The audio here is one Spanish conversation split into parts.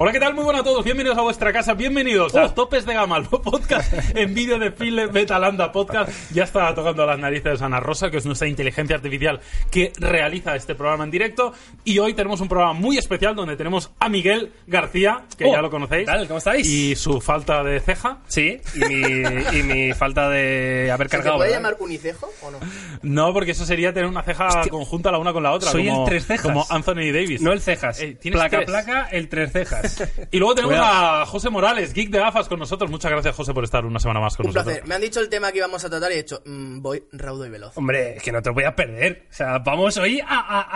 Hola, ¿qué tal? Muy buenas a todos. Bienvenidos a vuestra casa. Bienvenidos a Topes de Gama, el podcast en vídeo de Philips Betalanda Podcast. Ya está tocando las narices Ana Rosa, que es nuestra inteligencia artificial que realiza este programa en directo. Y hoy tenemos un programa muy especial donde tenemos a Miguel García, que ya lo conocéis. ¿Qué tal? ¿Cómo estáis? Y su falta de ceja. Sí, y mi falta de haber cargado. ¿Se puede llamar unicejo o no? No, porque eso sería tener una ceja conjunta la una con la otra. Soy como, el tres cejas. Como Anthony Davis. No el cejas. ¿Tienes tres? Placa, el tres cejas. Y luego tenemos a José Morales, geek de gafas, con nosotros. Muchas gracias, José, por estar una semana más con nosotros. Un placer. Me han dicho el tema que íbamos a tratar y he dicho, voy raudo y veloz. Hombre, es que no te lo voy a perder. O sea, vamos hoy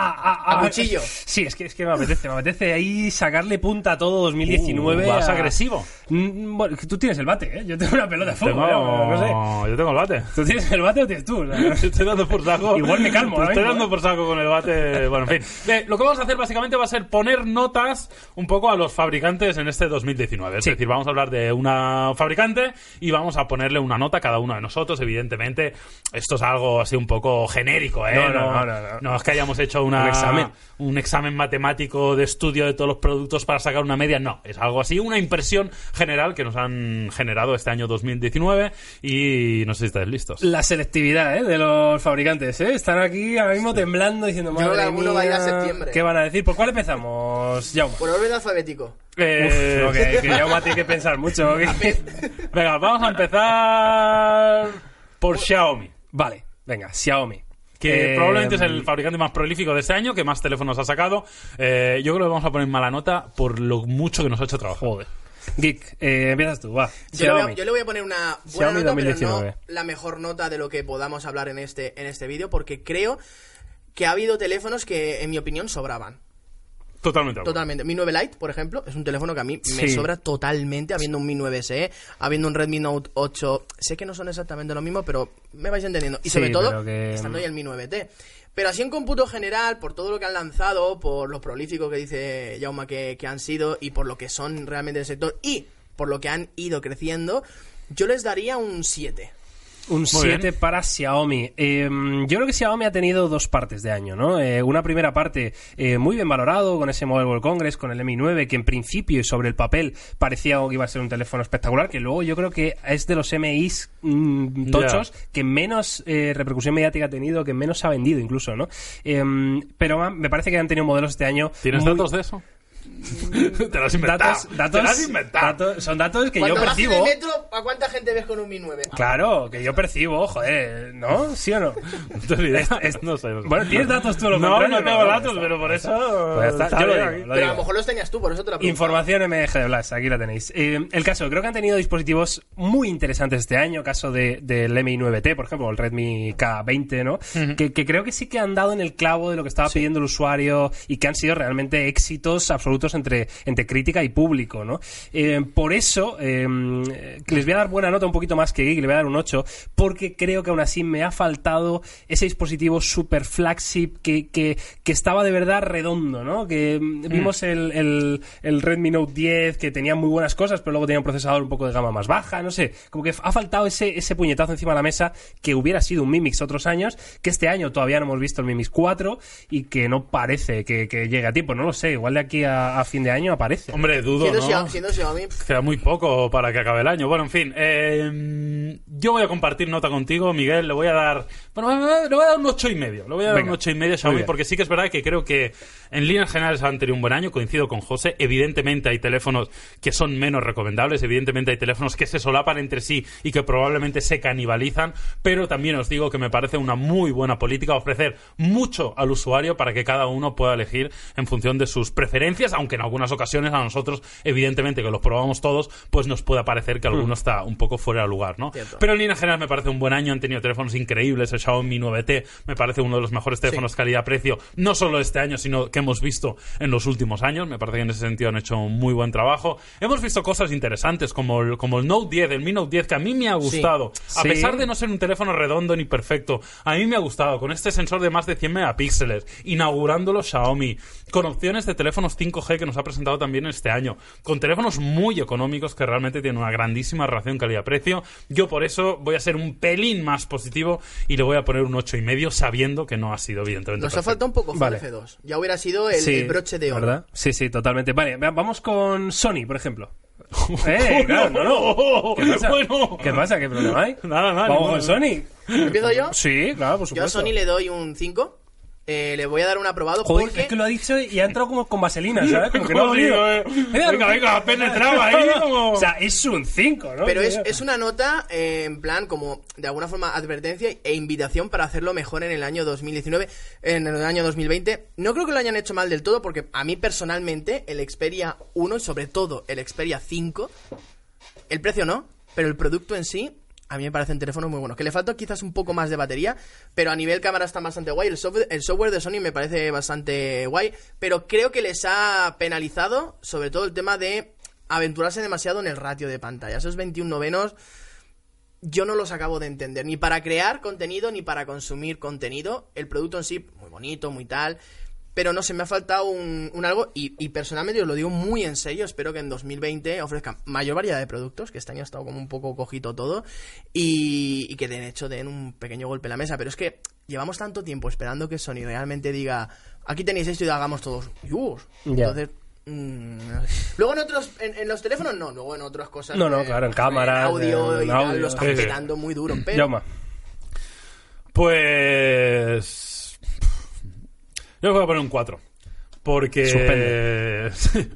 a cuchillo. Sí, es que me apetece ahí sacarle punta a todo 2019. Vas agresivo. Bueno, tú tienes el bate, ¿eh? Yo tengo una pelota de fútbol. No sé. Yo tengo el bate. ¿Tú tienes el bate o tienes tú? Estoy dando por saco. Igual me calmo. Estoy dando por saco con el bate. Bueno, en fin. Lo que vamos a hacer básicamente va a ser poner notas un poco a los fabricantes en este 2019. Es decir, vamos a hablar de una fabricante y vamos a ponerle una nota a cada uno de nosotros. Evidentemente, esto es algo así un poco genérico, ¿eh? No es que hayamos hecho un examen matemático de estudio de todos los productos para sacar una media. No, es algo así, una impresión general que nos han generado este año 2019 y no sé si estáis listos. La selectividad, de los fabricantes, están aquí ahora mismo temblando diciendo, madre mía, va a ir a septiembre. ¿Qué van a decir? ¿Por cuál empezamos, Jaume? Por orden alfabético. Que Jaume tiene que pensar mucho. Venga, vamos a empezar por Xiaomi. Vale, venga, Xiaomi. Que probablemente es el fabricante más prolífico de este año, que más teléfonos ha sacado. Yo creo que vamos a poner mala nota por lo mucho que nos ha hecho trabajo. Joder. Geek, empiezas tú, va. Yo le voy a poner una buena nota, 2019. pero no la mejor nota de lo que podamos hablar en este vídeo, porque creo que ha habido teléfonos que, en mi opinión, sobraban. Totalmente. Mi 9 Lite, por ejemplo, es un teléfono que a mí me sobra totalmente, habiendo un Mi 9 SE, habiendo un Redmi Note 8. Sé que no son exactamente lo mismo, pero me vais entendiendo. Y sobre todo, estando ahí el Mi 9T. Pero así en cómputo general, por todo lo que han lanzado, por lo prolífico que dice Jaume que han sido, y por lo que son realmente del sector, y por lo que han ido creciendo, yo les daría un 7. Un 7 para Xiaomi. Yo creo que Xiaomi ha tenido dos partes de año, ¿no? Una primera parte muy bien valorado con ese Mobile World Congress, con el Mi 9, que en principio y sobre el papel parecía que iba a ser un teléfono espectacular, que luego yo creo que es de los MIs tochos que menos repercusión mediática ha tenido, que menos ha vendido incluso, ¿no? Pero me parece que han tenido modelos este año. ¿Tienes datos de eso? Te lo has inventado. Son datos que yo Cuando percibo. bajes de metro, ¿a cuánta gente ves con un Mi 9? Claro, que yo percibo, joder, ¿no? ¿Sí o no? No sé. Bueno, ¿tienes datos tú? No tengo datos, pero por eso... Pues está, yo lo digo. Pero a lo mejor los tenías tú, por eso te la pregunto. Información MG de Blas, aquí la tenéis. El caso, creo que han tenido dispositivos muy interesantes este año, caso del Mi 9T, por ejemplo, el Redmi K20, ¿no? Que creo que sí que han dado en el clavo de lo que estaba pidiendo el usuario y que han sido realmente éxitos absolutos entre crítica y público, ¿no? Por eso les voy a dar buena nota un poquito más que Geek, le voy a dar un 8, porque creo que aún así me ha faltado ese dispositivo super flagship que estaba de verdad redondo, ¿no? Que vimos el Redmi Note 10, que tenía muy buenas cosas, pero luego tenía un procesador un poco de gama más baja, no sé, como que ha faltado ese puñetazo encima de la mesa que hubiera sido un Mi Mix otros años, que este año todavía no hemos visto el Mi Mix 4 y que no parece que llegue a tiempo, no lo sé, igual de aquí a fin de año aparece. Hombre, dudo, ¿no? Siendo Xiaomi, queda muy poco para que acabe el año. Bueno, en fin, yo voy a compartir nota contigo, Miguel. Le voy a dar un 8,5. Le voy a dar un 8,5 a Xiaomi, porque sí que es verdad que creo que en líneas generales han tenido un buen año. Coincido con José. Evidentemente hay teléfonos que son menos recomendables. Evidentemente hay teléfonos que se solapan entre sí y que probablemente se canibalizan. Pero también os digo que me parece una muy buena política ofrecer mucho al usuario para que cada uno pueda elegir en función de sus preferencias, aunque en algunas ocasiones a nosotros, evidentemente que los probamos todos, pues nos puede parecer que alguno está un poco fuera de lugar, ¿no? Cierto. Pero en línea general me parece un buen año. Han tenido teléfonos increíbles. El Xiaomi 9T me parece uno de los mejores teléfonos calidad-precio, no solo este año, sino que hemos visto en los últimos años. Me parece que en ese sentido han hecho un muy buen trabajo. Hemos visto cosas interesantes como el Note 10, el Mi Note 10, que a mí me ha gustado. A pesar de no ser un teléfono redondo ni perfecto, a mí me ha gustado, con este sensor de más de 100 megapíxeles, inaugurándolo Xiaomi, con opciones de teléfonos 5G 5G que nos ha presentado también este año, con teléfonos muy económicos que realmente tienen una grandísima relación calidad-precio. Yo por eso voy a ser un pelín más positivo y le voy a poner un 8,5, sabiendo que no ha sido evidentemente nos ha faltado un poco F2. Ya hubiera sido el broche de oro, ¿verdad? Sí, totalmente. Vale, vamos con Sony, por ejemplo. Claro, no. ¿Qué pasa? Bueno. ¿Qué pasa? ¿Qué problema hay? Nada. Vamos con Sony. ¿Empiezo yo? Sí, claro, por supuesto. Yo a Sony le doy un 5. Le voy a dar un aprobado. Joder, porque... es que lo ha dicho y ha entrado como con vaselina, ¿sabes? Como que no ha Venga, penetraba ahí como... O sea, es un 5, ¿no? Pero es una nota en plan como de alguna forma advertencia e invitación para hacerlo mejor en el año 2019, en el año 2020. No creo que lo hayan hecho mal del todo, porque a mí personalmente el Xperia 1 y sobre todo el Xperia 5, el precio no, pero el producto en sí, a mí me parecen teléfonos muy buenos. Que le falta quizás un poco más de batería, pero a nivel cámara está bastante guay. El software de Sony me parece bastante guay, pero creo que les ha penalizado sobre todo el tema de aventurarse demasiado en el ratio de pantalla. Esos 21/9 yo no los acabo de entender, ni para crear contenido ni para consumir contenido. El producto en sí, muy bonito, muy tal, pero no sé, me ha faltado un algo y personalmente os lo digo muy en serio. Espero que en 2020 ofrezcan mayor variedad de productos, que este año ha estado como un poco cojito todo, y que de hecho den un pequeño golpe en la mesa. Pero es que llevamos tanto tiempo esperando que Sony realmente diga, aquí tenéis esto y hagamos todos. Entonces... Luego en los teléfonos no, luego en otras cosas. No, claro, en cámaras, audio y audio, tal, lo están petando muy duro. Pero... Pues... Yo voy a poner un 4. Porque... Suspende.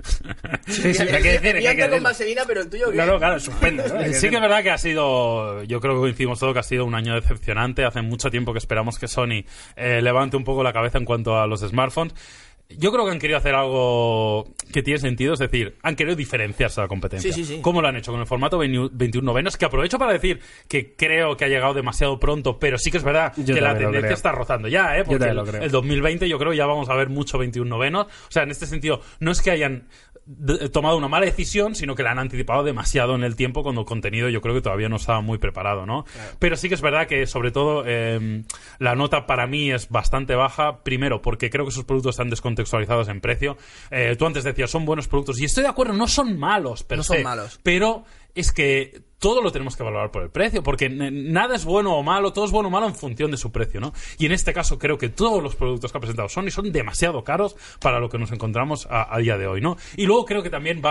Sí, hay que decir. Con vaselina, pero el tuyo... ¿qué? No, claro, suspende, ¿no? Sí que es verdad que ha sido... Yo creo que coincidimos todo que ha sido un año decepcionante. Hace mucho tiempo que esperamos que Sony levante un poco la cabeza en cuanto a los smartphones. Yo creo que han querido hacer algo que tiene sentido, es decir, han querido diferenciarse de la competencia. Sí. ¿Cómo lo han hecho? Con el formato 21/9, que aprovecho para decir que creo que ha llegado demasiado pronto, pero sí que es verdad que la tendencia está rozando ya, porque el 2020 yo creo que ya vamos a ver mucho 21/9. O sea, en este sentido, no es que hayan tomado una mala decisión, sino que la han anticipado demasiado en el tiempo, cuando el contenido yo creo que todavía no estaba muy preparado, ¿no? Claro. Pero sí que es verdad que, sobre todo, la nota para mí es bastante baja. Primero, porque creo que esos productos están descontextualizados en precio. Tú antes decías, son buenos productos, y estoy de acuerdo, no son malos, son malos. Pero es que todo lo tenemos que valorar por el precio, porque nada es bueno o malo, todo es bueno o malo en función de su precio, ¿no? Y en este caso creo que todos los productos que ha presentado Sony son demasiado caros para lo que nos encontramos a día de hoy, ¿no? Y luego creo que también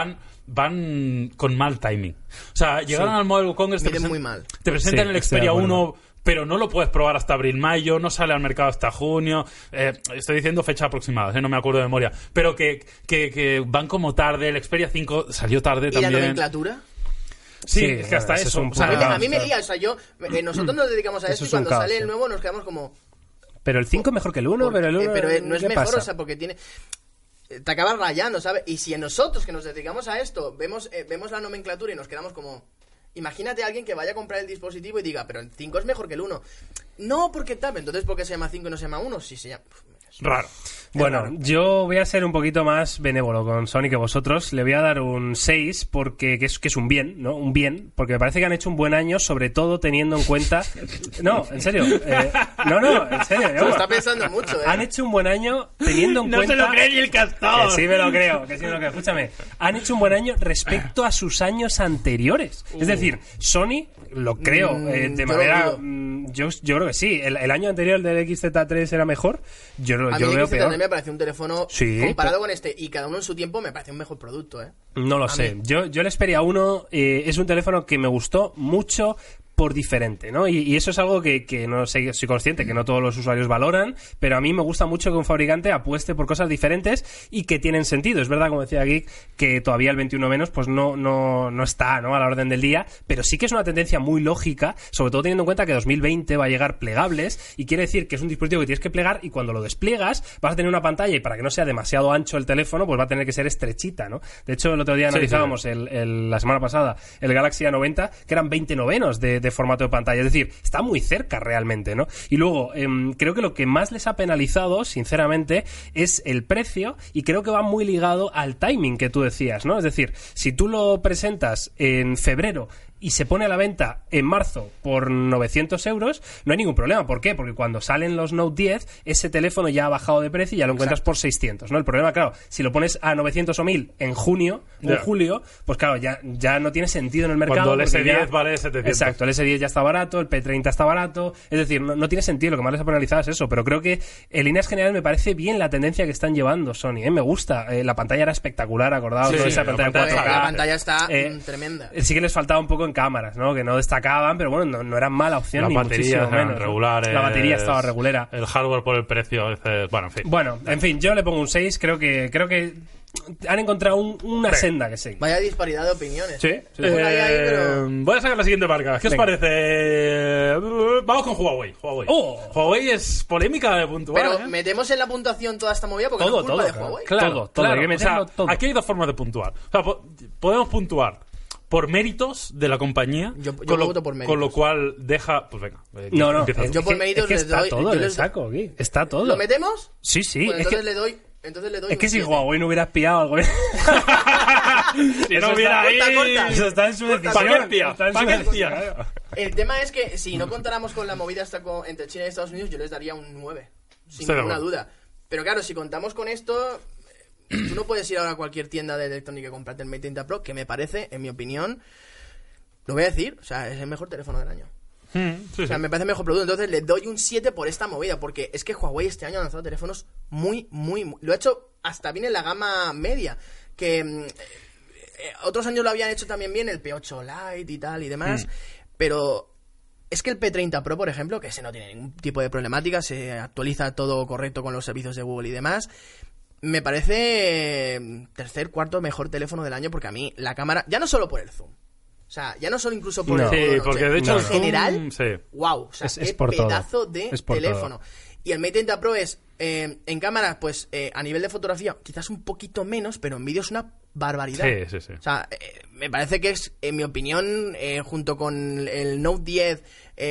van con mal timing. O sea, llegaron al Mobile Congress, te presentan el Xperia 1... pero no lo puedes probar hasta abril-mayo, no sale al mercado hasta junio. Estoy diciendo fecha aproximada, no me acuerdo de memoria. Pero que van como tarde. El Xperia 5 salió tarde también. ¿Y la nomenclatura? Sí, es que hasta eso. O sea, a mí me lía, o sea, nosotros nos dedicamos a esto y cuando sale el nuevo nos quedamos como... Pero el 5 es mejor que el 1, pero el 1... pero no es mejor, pasa? O sea, porque tiene... Te acabas rayando, ¿sabes? Y si nosotros que nos dedicamos a esto vemos la nomenclatura y nos quedamos como... Imagínate a alguien que vaya a comprar el dispositivo y diga, pero el 5 es mejor que el 1. No, porque tal, entonces ¿por qué se llama 5 y no se llama 1? Si se llama... Raro. Bueno, yo voy a ser un poquito más benévolo con Sony que vosotros. Le voy a dar un 6 porque que es un bien, ¿no? Un bien, porque me parece que han hecho un buen año, sobre todo teniendo en cuenta... No, en serio. No, en serio. Se lo está pensando mucho, ¿eh? Han hecho un buen año teniendo en cuenta... No se lo cree ni el castor. Que sí me lo creo. Escúchame. Han hecho un buen año respecto a sus años anteriores. Es decir, Sony, lo creo, de manera... Yo creo que sí. El año anterior del XZ3 era mejor. Yo lo veo peor. Me parece un teléfono comparado con este y cada uno en su tiempo me parece un mejor producto, ¿eh? No lo sé. Yo el Xperia 1 es un teléfono que me gustó mucho por diferente, ¿no? Y eso es algo que no sé, soy consciente que no todos los usuarios valoran, pero a mí me gusta mucho que un fabricante apueste por cosas diferentes y que tienen sentido. Es verdad, como decía Geek, que todavía el 21 pues no está, ¿no?, a la orden del día, pero sí que es una tendencia muy lógica, sobre todo teniendo en cuenta que 2020 va a llegar plegables, y quiere decir que es un dispositivo que tienes que plegar, y cuando lo despliegas vas a tener una pantalla, y para que no sea demasiado ancho el teléfono, pues va a tener que ser estrechita, ¿no? De hecho, el otro día analizábamos la semana pasada el Galaxy A90, que eran 20/9 de formato de pantalla, es decir, está muy cerca realmente, ¿no? Y luego, creo que lo que más les ha penalizado, sinceramente, es el precio, y creo que va muy ligado al timing que tú decías, ¿no? Es decir, si tú lo presentas en febrero y se pone a la venta en marzo por 900 euros, no hay ningún problema. ¿Por qué? Porque cuando salen los Note 10, ese teléfono ya ha bajado de precio y ya lo encuentras por 600, ¿no? El problema, claro, si lo pones a 900 o 1000 en junio o en julio, pues claro, ya no tiene sentido en el mercado. Cuando el S10 vale 700. Exacto, el S10 ya está barato, el P30 está barato, es decir, no tiene sentido, lo que más les ha penalizado es eso, pero creo que en líneas generales me parece bien la tendencia que están llevando Sony, me gusta, la pantalla era espectacular, acordaos, toda esa pantalla 4K. La pantalla está tremenda. Sí que les faltaba un poco en cámaras, ¿no? Que no destacaban, pero bueno, no eran mala opción, ni muchísimo menos. Regulares, la batería estaba regulera. El hardware por el precio, bueno, en fin, yo le pongo un 6, creo que han encontrado una senda que seguir. Vaya disparidad de opiniones. Sí. Voy a sacar la siguiente marca. ¿Qué os parece? Vamos con Huawei. Huawei es polémica de puntuar. Pero metemos en la puntuación toda esta movida porque no es culpa de Huawei. Claro. Hay que meterlo todo. Aquí hay dos formas de puntuar. O sea, podemos puntuar por méritos de la compañía. Yo voto por méritos. Con lo cual deja... Pues venga. No. Yo por méritos les doy... Está todo, le saco aquí. Está todo. ¿Lo metemos? Sí. Pues entonces le doy... Es que si Huawei no hubiera espiado algo. Si no hubiera ahí. Eso está en su decisión. El tema es que si no contáramos con la movida entre China y Estados Unidos, yo les daría un 9. Sin ninguna duda. Pero claro, si contamos con esto, tú no puedes ir ahora a cualquier tienda de electrónica y comprarte el Mate 30 Pro, que me parece, en mi opinión, lo voy a decir, o sea, es el mejor teléfono del año. Sí. O sea, me parece mejor producto. Entonces le doy un 7 por esta movida, porque es que Huawei este año ha lanzado teléfonos muy lo ha hecho hasta bien en la gama media, que otros años lo habían hecho también bien, el P8 Lite y tal y demás, pero es que el P30 Pro, por ejemplo, que ese no tiene ningún tipo de problemática, se actualiza todo correcto con los servicios de Google y demás, me parece tercer, cuarto mejor teléfono del año, porque a mí la cámara, ya no solo por el zoom, o sea, ya no solo incluso por el porque de hecho en general, wow, o sea, es por pedazo de teléfono. Todo. Y el Mate 30 Pro es, en cámara, pues a nivel de fotografía, quizás un poquito menos, pero en vídeo es una barbaridad. Sí. O sea, me parece que es, en mi opinión, junto con el Note 10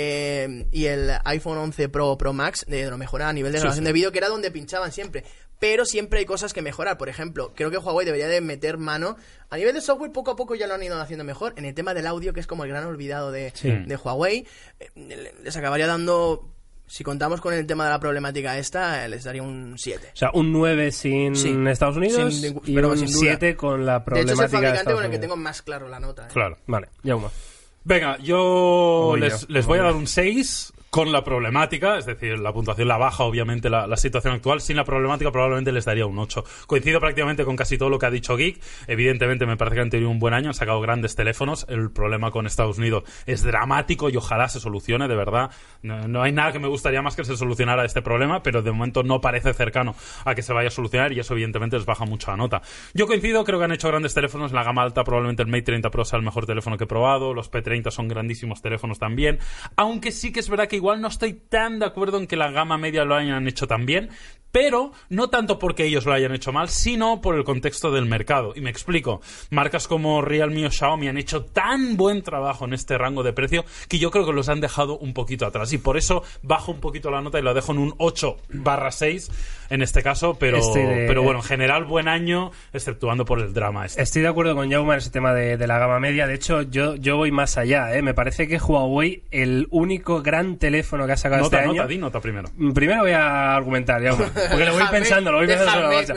y el iPhone 11 Pro Max, de lo mejor a nivel de grabación de vídeo, que era donde pinchaban siempre. Pero siempre hay cosas que mejorar. Por ejemplo, creo que Huawei debería de meter mano. A nivel de software, poco a poco ya lo han ido haciendo mejor. En el tema del audio, que es como el gran olvidado de Huawei, les acabaría dando... Si contamos con el tema de la problemática esta, les daría un 7. O sea, un 9 sin Estados Unidos y un 7 con la problemática. De hecho, es el fabricante con el que tengo más claro la nota. Claro. Vale, Jaume. Venga, yo les voy a dar un 6 con la problemática, es decir, la puntuación la baja, obviamente, la situación actual. Sin la problemática probablemente les daría un 8. Coincido prácticamente con casi todo lo que ha dicho Geek. Evidentemente me parece que han tenido un buen año, han sacado grandes teléfonos. El problema con Estados Unidos es dramático y ojalá se solucione, de verdad. No hay nada que me gustaría más que se solucionara este problema, pero de momento no parece cercano a que se vaya a solucionar y eso evidentemente les baja mucho la nota. Yo coincido, creo que han hecho grandes teléfonos. En la gama alta probablemente el Mate 30 Pro sea el mejor teléfono que he probado. Los P30 son grandísimos teléfonos también. Aunque sí que es verdad que igual no estoy tan de acuerdo en que la gama media lo hayan hecho tan bien, pero no tanto porque ellos lo hayan hecho mal, sino por el contexto del mercado. Y me explico. Marcas como Realme o Xiaomi han hecho tan buen trabajo en este rango de precio que yo creo que los han dejado un poquito atrás. Y por eso bajo un poquito la nota y lo dejo en un 8/6 en este caso, pero bueno, en general buen año, exceptuando por el drama este. Estoy de acuerdo con Jaume en ese tema de la gama media. De hecho, yo voy más allá, ¿eh? Me parece que Huawei, el único gran teléfono que ha sacado este año... Di nota primero. Primero voy a argumentar, Jaume. Porque lo voy pensando sobre la marcha.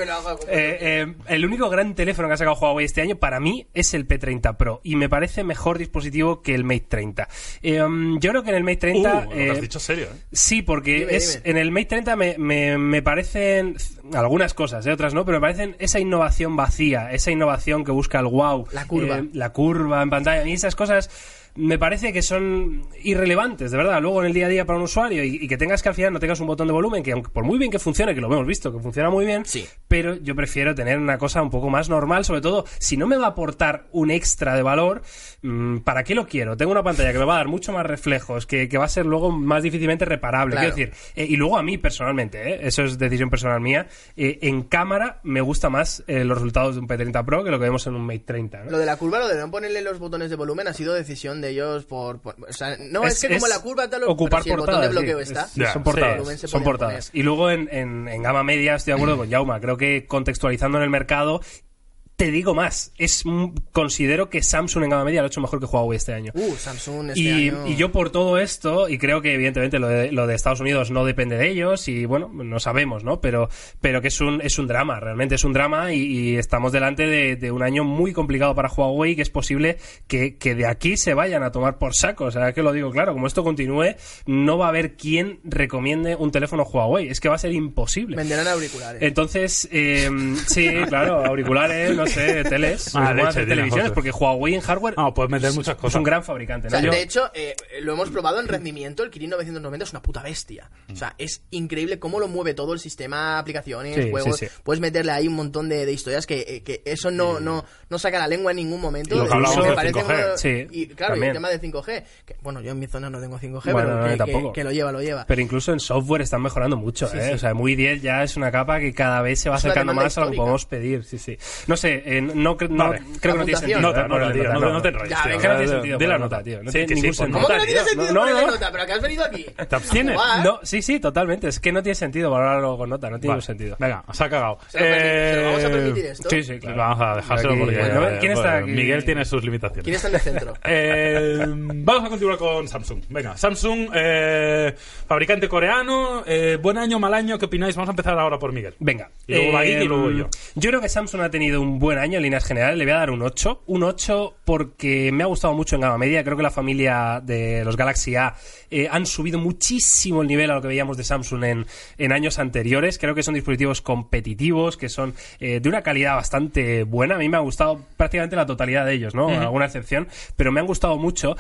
El único gran teléfono que ha sacado Huawei este año para mí es el P30 Pro y me parece mejor dispositivo que el Mate 30. Yo creo que en el Mate 30... lo has dicho serio, ¿eh? Sí, porque dime. En el Mate 30 me parecen algunas cosas, otras no, pero me parecen esa innovación vacía, esa innovación que busca el wow. La curva en pantalla y esas cosas... Me parece que son irrelevantes, de verdad, luego en el día a día para un usuario y que tengas que al final no tengas un botón de volumen, que aunque por muy bien que funcione, que lo hemos visto, que funciona muy bien, sí, pero yo prefiero tener una cosa un poco más normal, sobre todo si no me va a aportar un extra de valor, ¿para qué lo quiero? Tengo una pantalla que me va a dar mucho más reflejos, que va a ser luego más difícilmente reparable, claro. Quiero decir, y luego a mí personalmente, eso es decisión personal mía, en cámara me gusta más los resultados de un P30 Pro que lo que vemos en un Mate 30, ¿no? Lo de la curva, lo de no ponerle los botones de volumen ha sido decisión de ellos o sea, no es que como la curva tal ocupar pero si portadas, el botón de bloqueo está. Son portadas. Y luego en gama media estoy de acuerdo con Jaume, creo que contextualizando en el mercado Te digo más, considero que Samsung en gama media lo ha hecho mejor que Huawei este año. Samsung este año... Y yo por todo esto, y creo que evidentemente lo de Estados Unidos no depende de ellos, y bueno, no sabemos, ¿no? Pero que es un drama, realmente es un drama, y estamos delante de un año muy complicado para Huawei, que es posible que de aquí se vayan a tomar por saco. O sea, que lo digo claro, como esto continúe, no va a haber quien recomiende un teléfono Huawei, es que va a ser imposible. Venderán auriculares. Entonces, sí, claro, auriculares, no sé, teles, televisiones, porque Huawei en hardware puedes meter muchas cosas. Es un gran fabricante, ¿no? O sea, de hecho, lo hemos probado en rendimiento, el Kirin 990 es una puta bestia. O sea, es increíble cómo lo mueve todo el sistema, aplicaciones, juegos. Sí. Puedes meterle ahí un montón de historias que eso no saca la lengua en ningún momento. Y lo que hablamos de 5G. Y claro, y el tema de 5G. Que, bueno, yo en mi zona no tengo 5G, bueno, pero tampoco. Que lo lleva. Pero incluso en software están mejorando mucho, sí. O sea, MUI 10 ya es una capa que cada vez se va acercando más a lo que podemos pedir. Sí. No sé, creo que no tiene sentido. No te enrolles. No tiene sentido. Di la nota, tío. No tiene ningún sentido. ¿Cómo que no tiene sentido ponerle nota? ¿Pero que has venido aquí? ¿Te abstienes? No, sí, totalmente. Es que no tiene sentido valorarlo con nota, no tiene ningún sentido. Venga, se ha cagado. ¿Se lo vamos a permitir esto? Sí, claro. Vamos a dejárselo porque ¿quién está aquí? Miguel tiene sus limitaciones. ¿Quién está en el centro? Vamos a continuar con Samsung. Venga, Samsung, fabricante coreano, buen año, mal año, ¿qué opináis? Vamos a empezar ahora por Miguel. Venga. Y luego va Guille y luego yo. Yo creo que Samsung ha tenido un buen año en líneas generales, le voy a dar un 8. Un 8 porque me ha gustado mucho en gama media, creo que la familia de los Galaxy A han subido muchísimo el nivel a lo que veíamos de Samsung en años anteriores. Creo que son dispositivos competitivos, que son de una calidad bastante buena. A mí me ha gustado prácticamente la totalidad de ellos, ¿no? Alguna excepción, pero me han gustado mucho.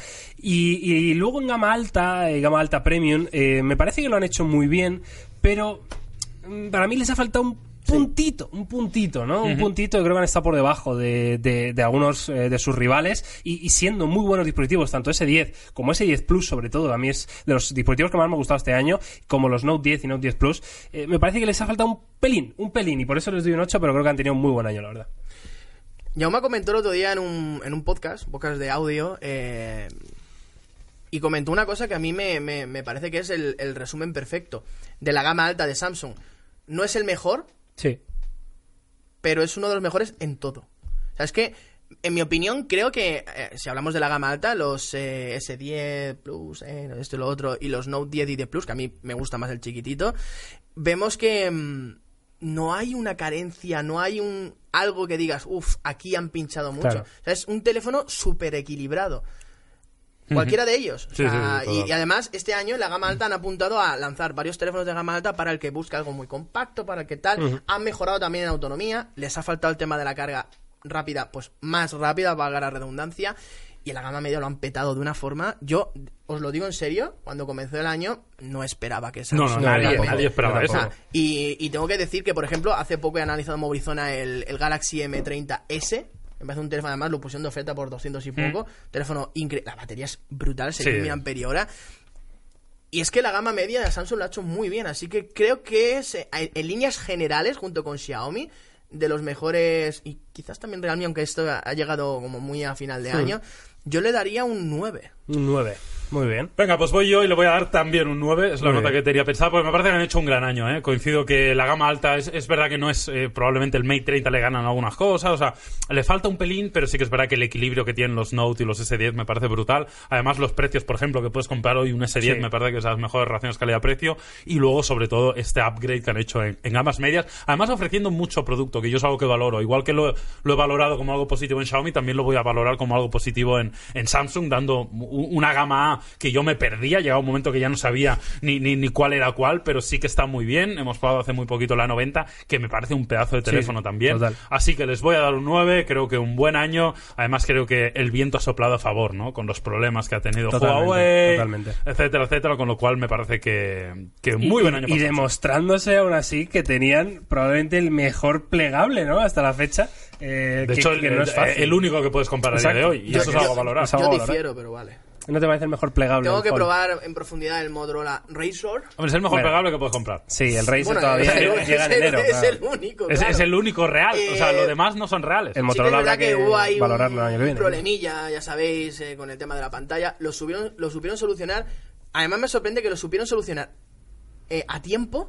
Y luego en gama alta premium, me parece que lo han hecho muy bien, pero para mí les ha faltado un puntito, ¿no? Un puntito que creo que han estado por debajo de algunos de sus rivales y siendo muy buenos dispositivos, tanto S10 como S10 Plus, sobre todo. A mí es de los dispositivos que más me ha gustado este año, como los Note 10 y Note 10 Plus. Me parece que les ha faltado un pelín, y por eso les doy un 8, pero creo que han tenido un muy buen año, la verdad. Jaume comentó el otro día en un podcast de audio, y comentó una cosa que a mí me parece que es el resumen perfecto de la gama alta de Samsung. No es el mejor, sí, pero es uno de los mejores en todo. O sea, es que, en mi opinión, creo que si hablamos de la gama alta, los S10 Plus, esto y lo otro, y los Note 10 y 10 Plus, que a mí me gusta más el chiquitito, vemos que no hay una carencia, no hay algo que digas, aquí han pinchado mucho. Claro. O sea, es un teléfono súper equilibrado. Cualquiera de ellos. O sea, y además, este año en la gama alta han apuntado a lanzar varios teléfonos de gama alta para el que busca algo muy compacto, para el que tal. Han mejorado también en autonomía. Les ha faltado el tema de la carga rápida, pues más rápida, valga la redundancia. Y en la gama media lo han petado de una forma. Yo os lo digo en serio, cuando comenzó el año no esperaba que Samsung... Nadie esperaba eso. Y tengo que decir que, por ejemplo, hace poco he analizado en Movilzona el Galaxy M30S. Me parece un teléfono, además lo pusieron de oferta por 200 y poco. Teléfono increíble. La batería es brutal, 6.000 mAh. Y es que la gama media de Samsung lo ha hecho muy bien. Así que creo que es, en líneas generales, junto con Xiaomi, de los mejores. Y quizás también Realme, aunque esto ha llegado como muy a final de año. Yo le daría un 9. Un 9. Muy bien. Venga, pues voy yo y le voy a dar también un 9. Es la nota que tenía pensada, porque me parece que han hecho un gran año, ¿eh? Coincido que la gama alta es verdad que no es... probablemente el Mate 30 le ganan algunas cosas, o sea, le falta un pelín, pero sí que es verdad que el equilibrio que tienen los Note y los S10 me parece brutal. Además, los precios, por ejemplo, que puedes comprar hoy un S10, me parece que es las mejores relaciones calidad-precio. Y luego, sobre todo, este upgrade que han hecho en gamas medias. Además, ofreciendo mucho producto, que yo es algo que valoro. Igual que lo he valorado como algo positivo en Xiaomi, también lo voy a valorar como algo positivo en Samsung, dando una gama A que yo me perdía. Llegaba un momento que ya no sabía ni cuál era cuál, pero sí que está muy bien. Hemos probado hace muy poquito la 90, que me parece un pedazo de teléfono también. Total. Así que les voy a dar un 9. Creo que un buen año. Además, creo que el viento ha soplado a favor, ¿no? Con los problemas que ha tenido Huawei, etcétera, etcétera. Con lo cual me parece que muy buen año. Y demostrándose aún así que tenían probablemente el mejor plegable, ¿no? Hasta la fecha. De hecho, que no es fácil. El único que puedes comprar a día de hoy. Y eso es algo a valorar. Yo difiero, pero vale. ¿No te parece el mejor plegable? Tengo que probar en profundidad el Motorola Razr. Hombre, es el mejor plegable que puedes comprar. Sí, el Razr todavía llega en enero. Es el único. Claro. Es el único real. O sea, los demás no son reales. El Motorola sí que hubo ahí valorarlo el año que viene. Un problemilla, ya sabéis, con el tema de la pantalla. Lo supieron solucionar. Además, me sorprende que lo supieron solucionar a tiempo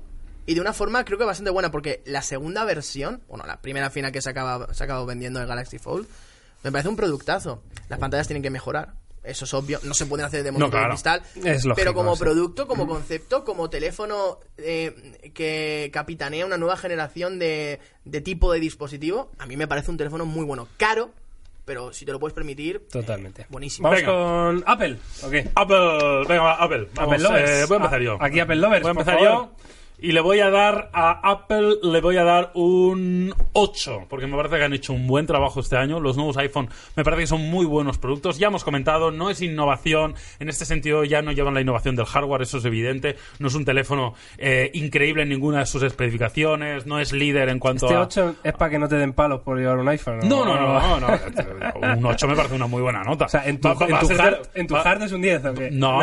y de una forma creo que bastante buena, porque la segunda versión, bueno, la primera final que se ha acabado vendiendo el Galaxy Fold, me parece un productazo. Las pantallas tienen que mejorar, eso es obvio, no se pueden hacer de monitor de cristal, es lógico, pero como producto, como concepto, como teléfono que capitanea una nueva generación de tipo de dispositivo, a mí me parece un teléfono muy bueno, caro, pero si te lo puedes permitir, totalmente. Buenísimo. Vamos con Apple, ¿o qué? Apple, venga, va, Apple. Vamos, Apple Lovers. Voy a empezar yo. Aquí Apple Lovers, voy a empezar yo. Y le voy a dar a Apple, le voy a dar un 8, porque me parece que han hecho un buen trabajo este año. Los nuevos iPhone me parece que son muy buenos productos. Ya hemos comentado, no es innovación. En este sentido ya no llevan la innovación del hardware, eso es evidente. No es un teléfono increíble en ninguna de sus especificaciones. No es líder en cuanto a... ¿Este 8 es para que no te den palos por llevar un iPhone? No. Un 8 me parece una muy buena nota. O sea, en tu hard es un 10, ¿o qué? No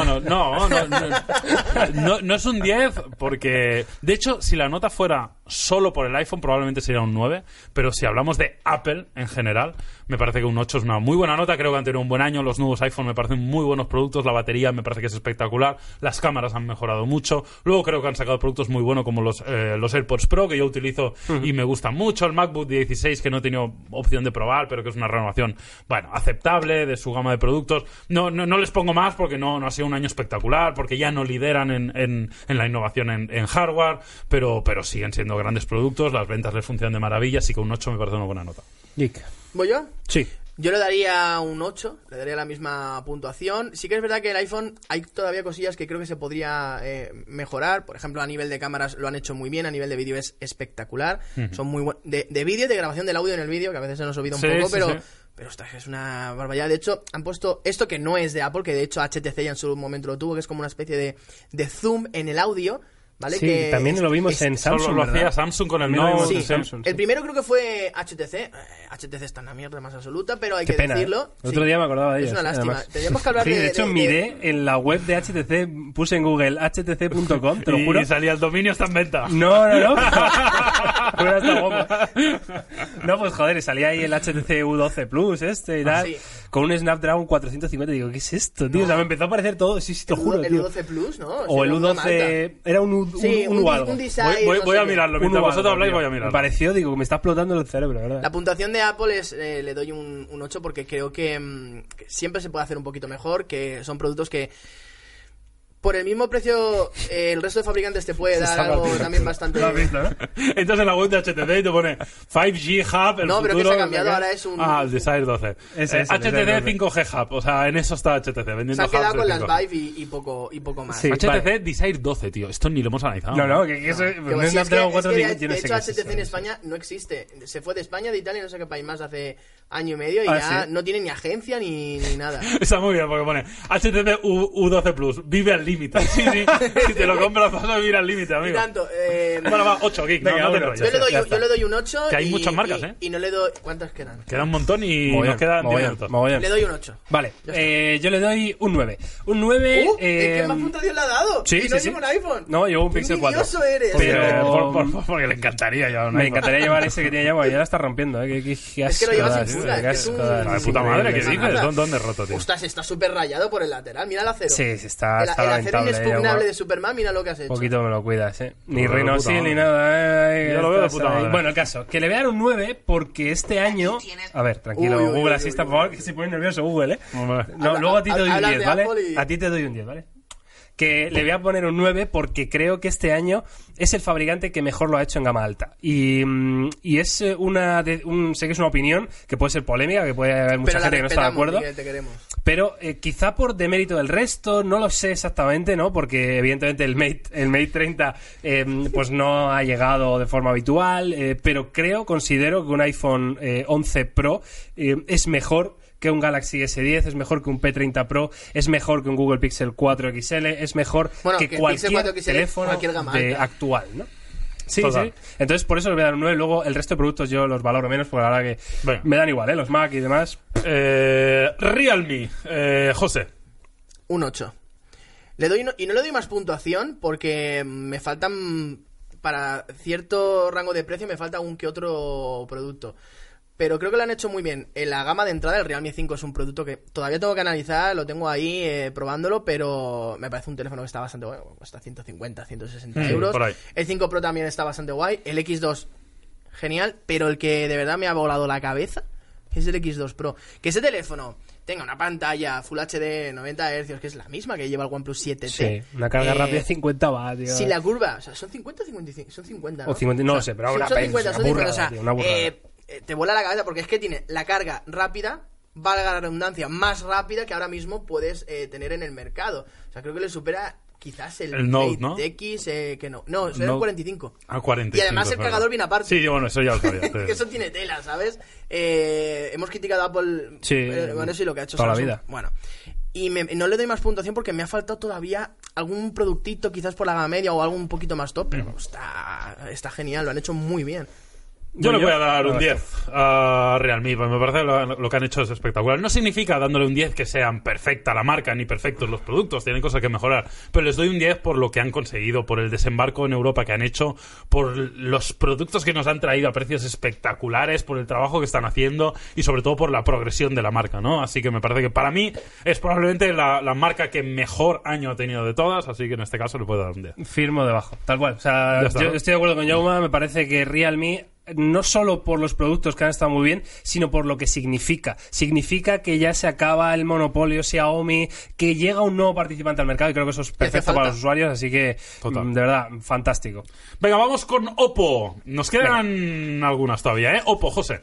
es un 10 porque... De hecho, si la nota fuera solo por el iPhone, probablemente sería un 9. Pero si hablamos de Apple en general, me parece que un 8 es una muy buena nota. Creo que han tenido un buen año. Los nuevos iPhone me parecen muy buenos productos. La batería me parece que es espectacular. Las cámaras han mejorado mucho. Luego creo que han sacado productos muy buenos como los AirPods Pro, que yo utilizo y me gustan mucho. El MacBook 16, que no he tenido opción de probar, pero que es una renovación, bueno, aceptable de su gama de productos. No les pongo más porque no ha sido un año espectacular, porque ya no lideran en la innovación en hardware, pero siguen siendo grandes productos, las ventas les funcionan de maravilla, así que un 8 me parece una buena nota. Geek. ¿Voy yo? Sí. Yo le daría un 8, le daría la misma puntuación. Sí que es verdad que el iPhone hay todavía cosillas que creo que se podría mejorar. Por ejemplo, a nivel de cámaras lo han hecho muy bien, a nivel de vídeo es espectacular. Son muy buenos. De vídeo, de grabación del audio en el vídeo, que a veces se nos olvida un poco, pero ostras, es una barbaridad. De hecho, han puesto esto que no es de Apple, que de hecho HTC ya en su momento lo tuvo, que es como una especie de zoom en el audio. ¿Vale? Sí, que también lo vimos en Samsung. Solo lo hacía Samsung con el Note. Sí, Samsung, el primero creo que fue HTC. HTC está en la mierda más absoluta, pero hay que decirlo. El otro día me acordaba de ellos. Es una lástima. Además. Tendríamos que hablar de hecho, miré en la web de HTC, puse en Google htc.com, te lo juro. Y salía el dominio está en venta. No. No, pues joder, salía ahí el HTC U12 Plus y tal, con un Snapdragon 450. Digo, ¿qué es esto, tío? O sea, me empezó a aparecer todo. Sí, te juro, el U12 Plus, ¿no? O el U12... Era un algo. Voy a mirarlo. Mientras vosotros habláis, voy a mirarlo. Me pareció, digo, me está explotando el cerebro, ¿verdad? La puntuación de Apple es, le doy un 8 porque creo que siempre se puede hacer un poquito mejor, que son productos que por el mismo precio el resto de fabricantes te puede dar algo también bastante... ¿Lo has visto, no? Entras en la web de HTC y te pone 5G Hub, el no, futuro... pero que se ha cambiado, ahora es un... el Desire 12. HTC 5G Hub, o sea, en eso está HTC vendiendo. Se han quedado con las Vive y poco más. Sí, HTC Desire 12, tío, esto ni lo hemos analizado. No, que eso... De hecho, HTC en España no existe. Se fue de España, de Italia, no sé qué país más, hace año y medio, y ya no tiene ni agencia ni nada. Está muy bien, porque pone HTC U12 Plus, vive al límite. Sí, si te lo compras vas a vivir al límite, amigo. Y tanto, bueno, va, 8, Geek. Venga, no te enrolles. Yo le doy un 8. Que hay muchas marcas, y no le doy... ¿Cuántas quedan? Queda un montón y nos quedan 10 minutos. Le doy un 8. Vale, yo le doy un 9. Un 9... ¿Qué más puntuación le ha dado? Sí, y no llevo un iPhone. No, llevo un Pixel 4. Eres. Pero porque le encantaría llevar un Me iPhone. encantaría llevar ese que tiene ya, porque ya la está rompiendo, ¿eh? Es que lo llevas en funda, es de puta madre, ¿qué dices? ¿Dónde roto, tío? Ostras, está súper rayado por el lateral. Mira el acero. Sí, está el acero inexpugnable de Superman, mira lo que has hecho. Poquito me lo cuidas, ¿eh? Ni Rhinosil ni nada, Yo lo veo de puta madre. Bueno, el caso, que le voy a dar un 9 porque este año... A ver, tranquilo, Google Assistant, por favor, que se pone nervioso Google, ¿eh? No, luego a ti te doy un 10, ¿vale? A ti te doy un 10, ¿vale? Que le voy a poner un 9 porque creo que este año es el fabricante que mejor lo ha hecho en gama alta. Y es sé que es una opinión que puede ser polémica, que puede haber mucha gente que no está de acuerdo. Miguel, te queremos. Pero quizá por demérito del resto, no lo sé exactamente, ¿no? Porque evidentemente el Mate 30 pues no ha llegado de forma habitual, pero considero que un iPhone 11 Pro es mejor que un Galaxy S10, es mejor que un P30 Pro, es mejor que un Google Pixel 4 XL, es mejor que cualquier teléfono actual, ¿no? Sí. Entonces por eso les voy a dar un 9. Luego el resto de productos yo los valoro menos porque la verdad que me dan igual, los Mac y demás. Realme, José. Un 8. Le doy y no le doy más puntuación porque me faltan, para cierto rango de precio, me falta un que otro producto. pero creo que lo han hecho muy bien. En la gama de entrada, el Realme 5 es un producto que todavía tengo que analizar, lo tengo ahí probándolo, pero me parece un teléfono que está bastante bueno, cuesta 150, 160 euros. Por ahí. El 5 Pro también está bastante guay, el X2 genial, pero el que de verdad me ha volado la cabeza es el X2 Pro. Que ese teléfono tenga una pantalla Full HD 90 Hz, que es la misma que lleva el OnePlus 7T. Sí, una carga rápida de 50 vatios. Si la curva, o sea, son 50 o 55, son 50, ¿no? O 50, no lo sé, pero son 50, son 50, o sea, una burrada. Te vuela la cabeza porque es que tiene la carga rápida, valga la redundancia, más rápida que ahora mismo puedes tener en el mercado. O sea, creo que le supera quizás el Note, Mate ¿no? X, que no. No, es el 45. Ah, 45. Y además el cargador viene aparte. Sí, bueno, eso ya lo sabía. Que eso tiene tela, ¿sabes? Hemos criticado a Apple con eso y lo que ha hecho toda Samsung. la vida. Bueno, y no le doy más puntuación porque me ha faltado todavía algún productito, quizás por la gama media o algo un poquito más top, pero está genial, lo han hecho muy bien. Yo le voy a dar un 10 a Realme, me parece lo que han hecho es espectacular. No significa dándole un 10 que sean perfecta la marca ni perfectos los productos, tienen cosas que mejorar, pero les doy un 10 por lo que han conseguido, por el desembarco en Europa que han hecho, por los productos que nos han traído a precios espectaculares, por el trabajo que están haciendo y sobre todo por la progresión de la marca, ¿no? Así que me parece que para mí es probablemente la marca que mejor año ha tenido de todas, así que en este caso le puedo dar un 10. Firmo debajo, tal cual. O sea, yo estoy de acuerdo con Jaume, me parece que Realme, no solo por los productos que han estado muy bien, sino por lo que significa. Significa que ya se acaba el monopolio Xiaomi, que llega un nuevo participante al mercado y creo que eso es perfecto para los usuarios, así que de verdad, fantástico. Venga, vamos con Oppo. Nos quedan algunas todavía, ¿eh? Oppo, José.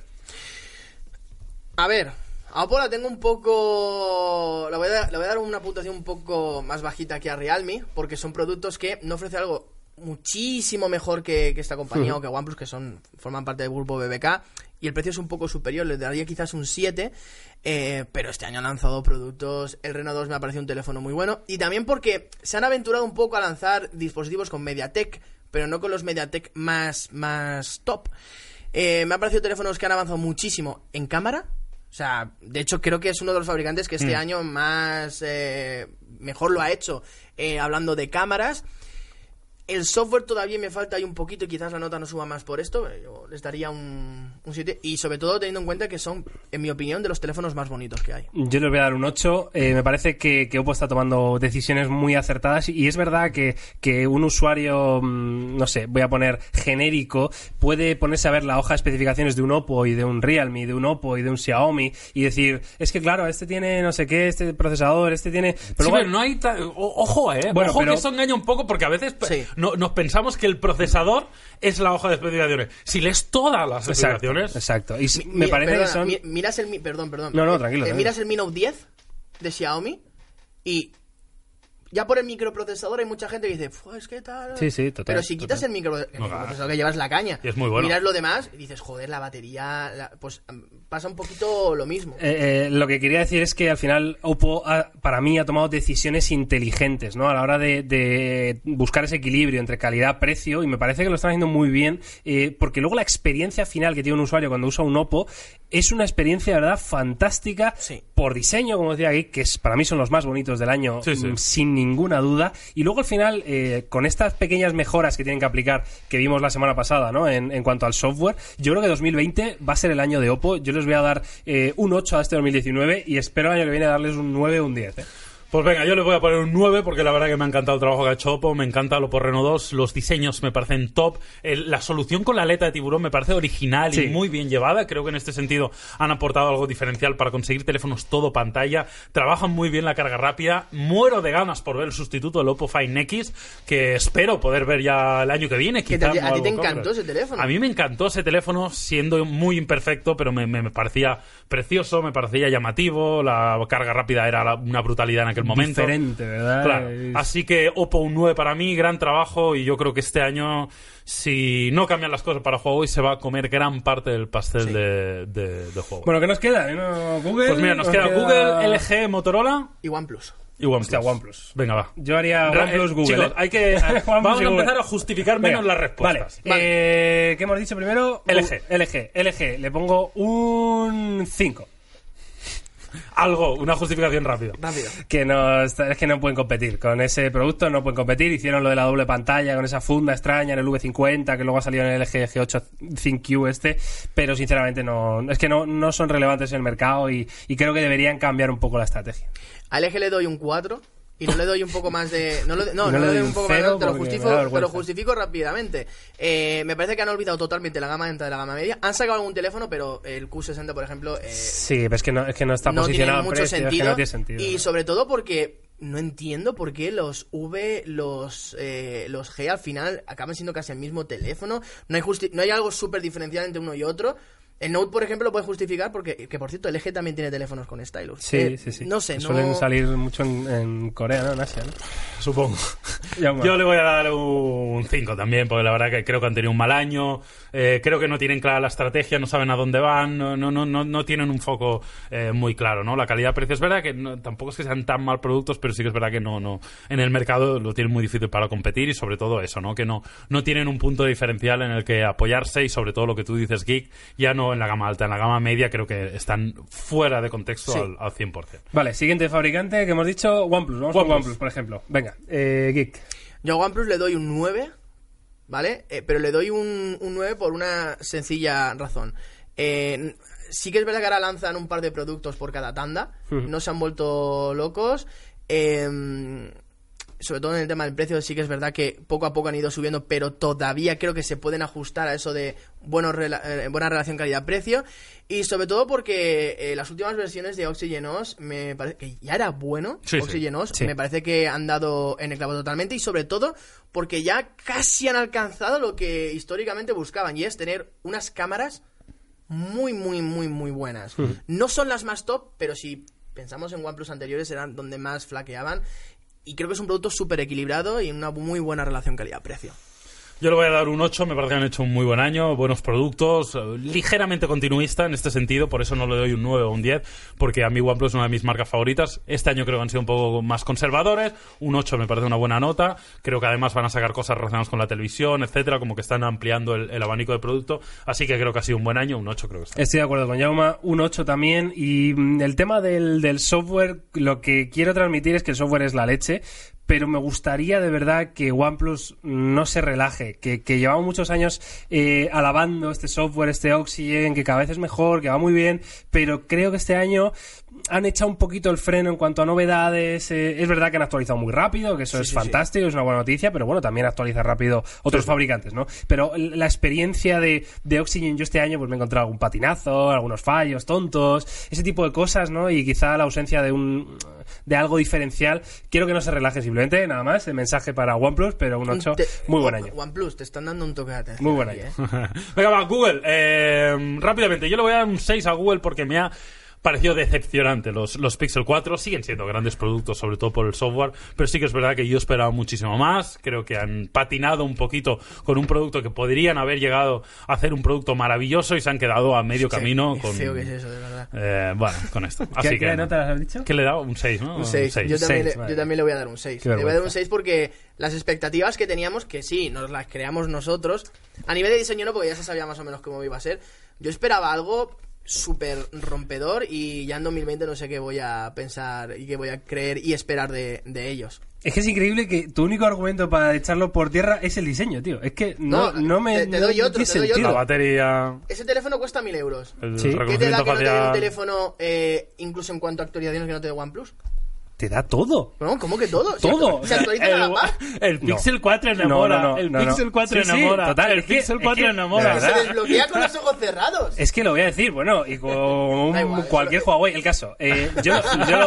A ver, a Oppo la tengo un poco... Le voy a dar una puntuación un poco más bajita que a Realme, porque son productos que no ofrecen algo muchísimo mejor que esta compañía o que OnePlus, que forman parte del grupo BBK, y el precio es un poco superior, les daría quizás un 7, pero este año han lanzado productos. El Reno 2 me ha parecido un teléfono muy bueno, y también porque se han aventurado un poco a lanzar dispositivos con MediaTek, pero no con los MediaTek más top. Me han parecido teléfonos que han avanzado muchísimo en cámara. O sea, de hecho creo que es uno de los fabricantes que este año más mejor lo ha hecho hablando de cámaras. El software todavía me falta ahí un poquito y quizás la nota no suba más por esto. Yo les daría un 7. Y sobre todo teniendo en cuenta que son, en mi opinión, de los teléfonos más bonitos que hay. Yo les voy a dar un 8. Me parece que Oppo está tomando decisiones muy acertadas. Y es verdad que un usuario, no sé, voy a poner genérico, puede ponerse a ver la hoja de especificaciones de un Oppo y de un Realme, de un Oppo y de un Xiaomi y decir, es que claro, este tiene no sé qué, este procesador, este tiene... Pero, pero no hay... Ojo, bueno, ojo, pero... que eso engaña un poco porque a veces... Sí. Nos pensamos que el procesador es la hoja de especificaciones. Si lees todas las especificaciones... Exacto. Y me parece que son... Miras el... Perdón. No, tranquilo. Miras el Mi Note 10 de Xiaomi y... Ya por el microprocesador hay mucha gente que dice, es que tal... Sí, total. Pero si quitas el microprocesador que llevas la caña y es muy bueno. Miras lo demás y dices, joder, la batería... Pues pasa un poquito lo mismo. Lo que quería decir es que al final Oppo para mí ha tomado decisiones inteligentes, ¿no? A la hora de buscar ese equilibrio entre calidad-precio, y me parece que lo están haciendo muy bien, porque luego la experiencia final que tiene un usuario cuando usa un Oppo es una experiencia de verdad fantástica, por diseño, como decía aquí, que para mí son los más bonitos del año, sin ninguna duda, y luego al final con estas pequeñas mejoras que tienen que aplicar, que vimos la semana pasada, ¿no? En cuanto al software, yo creo que 2020 va a ser el año de Oppo. Yo les voy a dar un 8 a este 2019 y espero el año que viene darles un 9 o un 10. Pues venga, yo le voy a poner un 9 porque la verdad que me ha encantado el trabajo que ha hecho Oppo, me encanta el Oppo Reno 2, los diseños me parecen top, la solución con la aleta de tiburón me parece original y muy bien llevada, creo que en este sentido han aportado algo diferencial para conseguir teléfonos todo pantalla, trabajan muy bien la carga rápida, muero de ganas por ver el sustituto del Oppo Find X, que espero poder ver ya el año que viene. ¿A ti te encantó ese teléfono? A mí me encantó ese teléfono, siendo muy imperfecto, pero me parecía precioso, me parecía llamativo, la carga rápida era una brutalidad en aquel momento. Diferente, ¿verdad? Claro. Así que Oppo un 9 para mí, gran trabajo, y yo creo que este año, si no cambian las cosas para Huawei, se va a comer gran parte del pastel de Huawei. Bueno, ¿qué nos queda? Google. Pues mira, nos queda Google, LG, Motorola y OnePlus. OnePlus. Venga, va. Yo haría OnePlus, Google. Chicos, hay que... vamos a empezar a justificar menos las respuestas. Vale. ¿Qué hemos dicho primero? LG. Le pongo un 5. Algo, una justificación rápida. Es que no pueden competir. Con ese producto no pueden competir. Hicieron lo de la doble pantalla con esa funda extraña en el V50, que luego ha salido en el LG G8 ThinQ pero sinceramente es que no son relevantes en el mercado y creo que deberían cambiar un poco la estrategia. Al LG le doy un 4. Y no le doy un poco más de... No le doy un poco más de... Te lo justifico rápidamente. Me parece que han olvidado totalmente la gama alta de la gama media. Han sacado algún teléfono, pero el Q60, por ejemplo... sí, pero es que no está posicionado tiene mucho sentido. Es que no tiene sentido. Y sobre todo porque... No entiendo por qué los G al final acaban siendo casi el mismo teléfono. No hay algo súper diferencial entre uno y otro. El Note, por ejemplo, lo puede justificar porque, que por cierto, el LG también tiene teléfonos con stylus. Sí. No sé, Suelen salir mucho en Corea, ¿no? En Asia, ¿no? Supongo. Yo le voy a dar un 5 también, porque la verdad que creo que han tenido un mal año. Creo que no tienen clara la estrategia, no saben a dónde van, no tienen un foco muy claro, ¿no? La calidad-precio es verdad que tampoco es que sean tan mal productos, pero sí que es verdad que no en el mercado lo tienen muy difícil para competir y sobre todo eso, ¿no? Que no tienen un punto diferencial en el que apoyarse y sobre todo lo que tú dices, Geek, ya no en la gama alta, en la gama media creo que están fuera de contexto al 100%. Vale, siguiente fabricante que hemos dicho, OnePlus. Vamos con OnePlus, por ejemplo. Venga, Geek. Yo a OnePlus le doy un 9, ¿vale? Pero le doy un 9 por una sencilla razón. Sí que es verdad que ahora lanzan un par de productos por cada tanda. No se han vuelto locos. Sobre todo en el tema del precio, sí que es verdad que poco a poco han ido subiendo, pero todavía creo que se pueden ajustar a eso de buena relación calidad-precio. Y sobre todo porque las últimas versiones de Oxygen OS me parece que ya era bueno. Oxygen OS me parece que han dado en el clavo totalmente. Y sobre todo porque ya casi han alcanzado lo que históricamente buscaban, y es tener unas cámaras muy, muy, muy, muy buenas. No son las más top, pero si pensamos en OnePlus anteriores eran donde más flaqueaban. Y creo que es un producto súper equilibrado y una muy buena relación calidad-precio. Yo le voy a dar un 8, me parece que han hecho un muy buen año, buenos productos, ligeramente continuista en este sentido, por eso no le doy un 9 o un 10, porque a mí OnePlus es una de mis marcas favoritas. Este año creo que han sido un poco más conservadores, un 8 me parece una buena nota, creo que además van a sacar cosas relacionadas con la televisión, etcétera, como que están ampliando el abanico de producto, así que creo que ha sido un buen año, un 8 creo que está. Estoy de acuerdo con Jaume, un 8 también, y el tema del software, lo que quiero transmitir es que el software es la leche, pero me gustaría de verdad que OnePlus no se relaje, que llevamos muchos años alabando este software, este Oxygen, que cada vez es mejor, que va muy bien, pero creo que este año han echado un poquito el freno en cuanto a novedades. Es verdad que han actualizado muy rápido, que eso es fantástico, es una buena noticia, pero bueno, también actualiza rápido otros fabricantes, ¿no? Pero la experiencia de Oxygen, yo este año pues me he encontrado algún patinazo, algunos fallos tontos, ese tipo de cosas, ¿no? Y quizá la ausencia de algo diferencial. Quiero que no se relaje simplemente, nada más, el mensaje para OnePlus, pero un 8, muy buen año. OnePlus, te están dando un toque de atención. Muy buen año. Venga, va, Google, rápidamente, yo le voy a dar un 6 a Google porque me ha parecido decepcionante. Los Pixel 4 siguen siendo grandes productos, sobre todo por el software, pero sí que es verdad que yo esperaba muchísimo más. Creo que han patinado un poquito con un producto que podrían haber llegado a hacer un producto maravilloso y se han quedado a medio camino. Qué con feo que es eso, de verdad. Bueno, con esto. Así ¿Qué nota les has dicho? ¿Qué le he dado? Un 6, ¿no? Un 6. Yo también le voy a dar un 6. Le voy a dar un 6 porque las expectativas que teníamos, que sí, nos las creamos nosotros, a nivel de diseño no, porque ya se sabía más o menos cómo iba a ser. Yo esperaba algo súper rompedor y ya en 2020 no sé qué voy a pensar y qué voy a creer y esperar de ellos. Es que es increíble que tu único argumento para echarlo por tierra es el diseño, tío. Es que no me... Te doy otro. La batería... Ese teléfono cuesta 1.000 euros. ¿Sí? ¿Qué te da que no te dé un teléfono, incluso en cuanto a actualizaciones, que no te dé OnePlus? Te da todo. No, ¿cómo que todo? Todo. ¿Se actualiza a la par? El Pixel 4 enamora. El Pixel 4 enamora. Total, el Pixel 4 enamora. Se desbloquea con los ojos cerrados. Es que lo voy a decir, bueno, y con cualquier Huawei. El caso, yo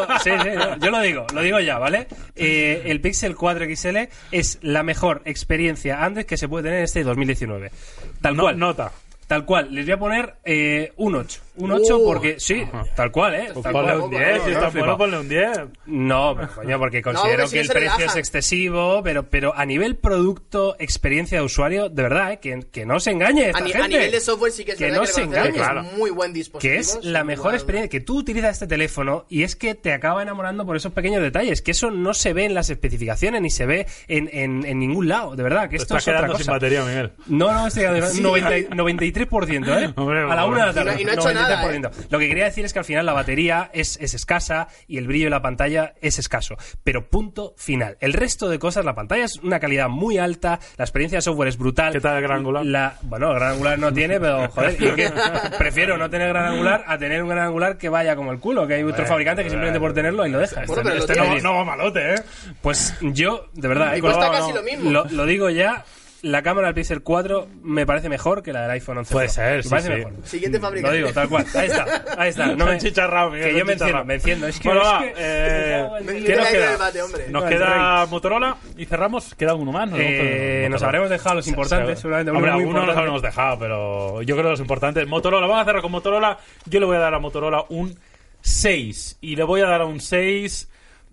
lo digo ya, ¿vale? El Pixel 4 XL es la mejor experiencia Android que se puede tener en este 2019. Tal cual. Nota. Tal cual, les voy a poner un 8. Un 8 porque, sí, tal cual, Pues tal ponle cual. un 10, si está bueno, ponle un 10. No, pero coño, porque considero que el precio es excesivo, pero a nivel producto, experiencia de usuario, de verdad, que no se engañe esta gente. A nivel de software sí que es que verdad no se engañe, claro. Es muy buen dispositivo. Que es la mejor experiencia, que tú utilizas este teléfono y es que te acaba enamorando por esos pequeños detalles, que eso no se ve en las especificaciones ni se ve en ningún lado, de verdad, que esto es otra cosa. Sin batería, Miguel. No, estoy quedando 93% 93%, ¿eh? Hombre, a la 1 de la tarde. Y no he hecho nada, Lo que quería decir es que al final la batería es escasa y el brillo de la pantalla es escaso. Pero punto final. El resto de cosas, la pantalla es una calidad muy alta, la experiencia de software es brutal. ¿Qué tal el gran angular? Bueno, el gran angular no tiene, pero joder, prefiero no tener gran angular a tener un gran angular que vaya como el culo, que hay otro fabricante que simplemente por tenerlo y lo deja. No va malote, ¿eh? Pues yo, de verdad, cuesta casi lo mismo. Lo digo ya. La cámara del Pixel 4 me parece mejor que la del iPhone 11 Puede Pro. ser, me parece mejor. Siguiente fabricante. Lo digo, tal cual. Ahí está. No me chicharrado, Miguel, que yo me enciendo. Es que, bueno, ¿Qué nos queda? Debate, hombre. Nos queda Motorola y cerramos. ¿Queda uno más? Nos habremos dejado los importantes, seguramente. Hombre, algunos nos habremos dejado, pero yo creo que los importantes. Motorola, vamos a cerrar con Motorola. Yo le voy a dar a Motorola un 6. Y le voy a dar a un 6...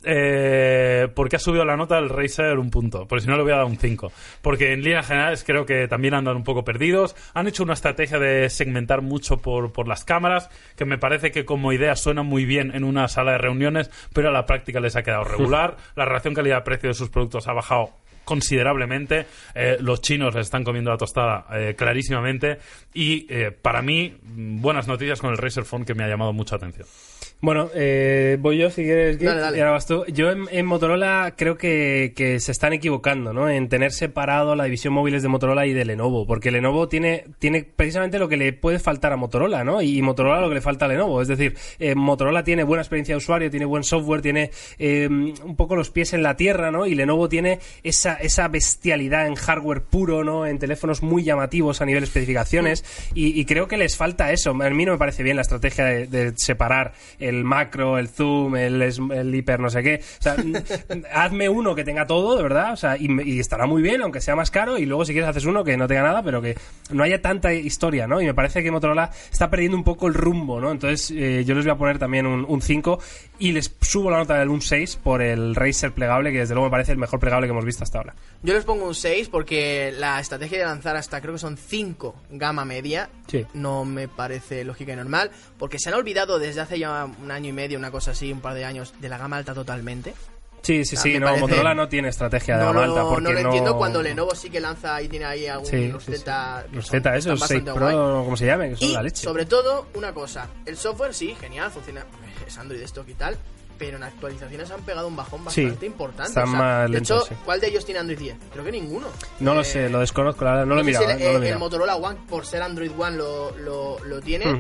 porque ha subido la nota del Razer un punto, porque si no le voy a dar un 5, porque en líneas generales creo que también andan un poco perdidos. Han hecho una estrategia de segmentar mucho por las cámaras, que me parece que como idea suena muy bien en una sala de reuniones, pero a la práctica les ha quedado regular. La relación calidad-precio de sus productos ha bajado considerablemente. Los chinos les están comiendo la tostada clarísimamente, y para mí buenas noticias con el Razer Phone, que me ha llamado mucha atención. Bueno, voy yo si quieres. Dale. Y ahora vas tú. Yo en Motorola creo que se están equivocando, ¿no? En tener separado la división móviles de Motorola y de Lenovo, porque Lenovo tiene precisamente lo que le puede faltar a Motorola, ¿no? Y Motorola lo que le falta a Lenovo. Es decir, Motorola tiene buena experiencia de usuario, tiene buen software, tiene un poco los pies en la tierra, ¿no? Y Lenovo tiene esa bestialidad en hardware puro, ¿no? En teléfonos muy llamativos a nivel de especificaciones, y creo que les falta eso. A mí no me parece bien la estrategia de separar el macro, el zoom, el hiper no sé qué. O sea, hazme uno que tenga todo, de verdad, o sea, y estará muy bien, aunque sea más caro, y luego si quieres haces uno que no tenga nada, pero que no haya tanta historia, ¿no? Y me parece que Motorola está perdiendo un poco el rumbo, ¿no? Entonces yo les voy a poner también un 5, y les subo la nota del un 6 por el Razer plegable, que desde luego me parece el mejor plegable que hemos visto hasta ahora. Yo les pongo un 6 porque la estrategia de lanzar hasta creo que son 5 gama media no me parece lógica y normal, porque se han olvidado desde hace ya un año y medio, una cosa así, un par de años, de la gama alta totalmente. Sí, Motorola no tiene estrategia de gama alta. Porque no lo entiendo cuando Lenovo sí que lanza y tiene ahí algún Rosetta. Rosetta, esos 6 Pro, como se llame, que son la leche. Sobre todo, una cosa, el software sí, genial, funciona, es Android stock y tal, pero en actualizaciones han pegado un bajón bastante importante. Están más lentos, de hecho, ¿cuál de ellos tiene Android 10? Creo que ninguno. No lo sé, lo desconozco, la verdad, no lo he mirado. El Motorola One, por ser Android One, lo tiene.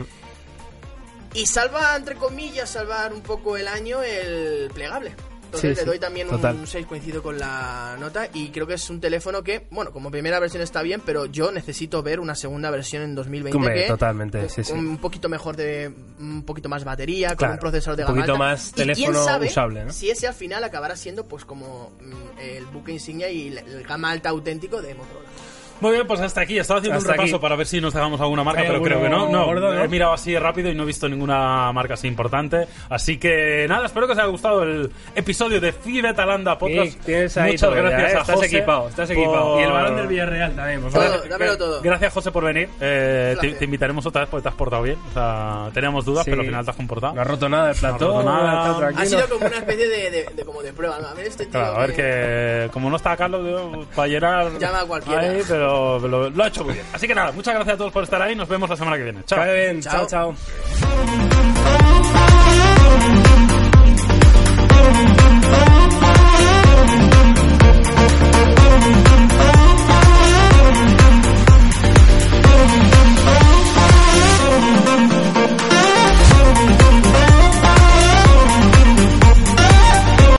Y salvar un poco el año el plegable. Entonces le doy también un 6, coincido con la nota, y creo que es un teléfono que, bueno, como primera versión está bien, pero yo necesito ver una segunda versión en 2020 totalmente, con un poquito mejor un poquito más batería, con un procesador de gama alta, un poquito más teléfono usable, ¿no? Si ese al final acabará siendo pues como el buque insignia y el gama alta auténtico de Motorola. Muy bien, pues hasta aquí. Estaba haciendo un repaso para ver si nos dejamos alguna marca, pero creo que no. He mirado así rápido y no he visto ninguna marca así importante. Así que nada, espero que os haya gustado el episodio de Fibetalanda Podcast. Muchas gracias a José. Estás equipado. Y el balón del Villarreal también, por favor. Dámelo todo. Gracias, José, por venir. Te invitaremos otra vez porque te has portado bien. O sea, teníamos dudas, pero al final te has comportado. No has roto nada el plató. Ha sido como una especie de prueba. A ver, a ver que como no está Carlos, para llenar. Llama a cualquiera. Ahí, pero lo ha hecho muy bien. Así que nada, muchas gracias a todos por estar ahí. Nos vemos la semana que viene. Chao. Bien. Chao.